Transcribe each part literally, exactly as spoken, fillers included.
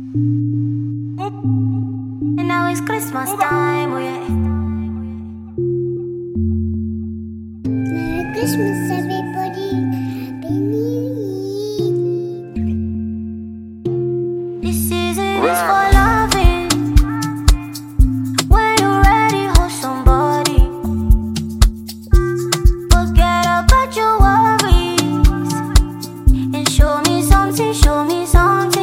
And now it's Christmas time, oh yeah. Merry Christmas, everybody. Happy New Year. This season is for loving. When you're ready, hold somebody. Forget about your worries and show me something, show me something.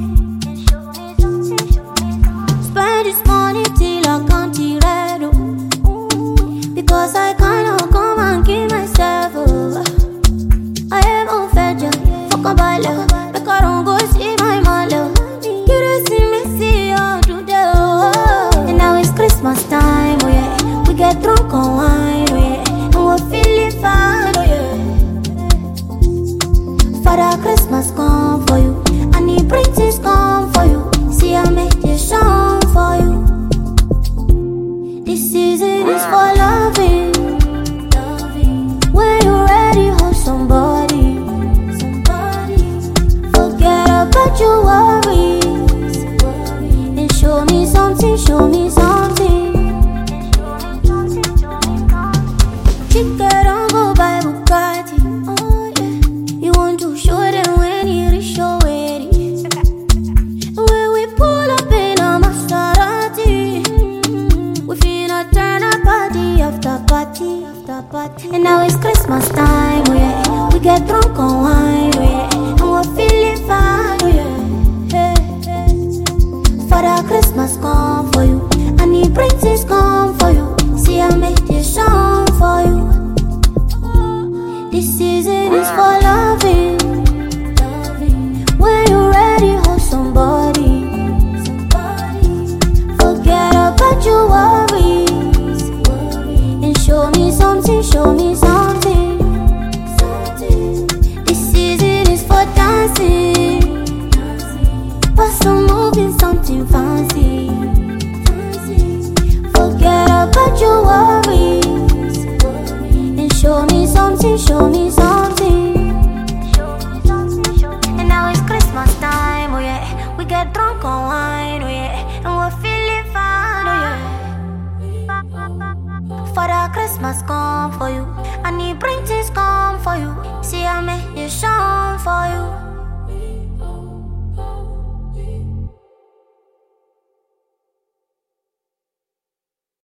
Spend this money till I can't eat red, oh. Because I cannot come and give myself, oh. I am on fedja, fuck a baller. Make I don't go see my mother. You don't see me, see you today, oh. And now it's Christmas time, oh yeah. We get drunk on wine, oh yeah. And we're feeling fine, oh yeah. Father Christmas come for you, and he brings his come for you. See I make this song for you. This season is for loving. When you're ready, hold somebody. Forget about your worries and show me something, show me something. Chica, don't go buy Bugatti. Oh yeah, you want to show them when you reach your wedding. When we pull up in a Maserati, we finna turn a party after party after party. And now it's Christmas time, oh yeah. We get drunk on wine, oh yeah. And we're feeling fine, oh yeah. Hey, hey. Father Christmas come for you, and he brings his come for you. See I make this song for you. This season is for loving. When you're ready, hold somebody. Forget about your worries and show me something, show me something. This season is for dancing, but some moving something fancy. Forget about your worries and show me something, show me something. And now it's Christmas time, oh yeah. We get drunk on wine, oh yeah. And we're feeling fine, oh yeah. Father Christmas come for you, and he brings his come for you. See I make this song for you.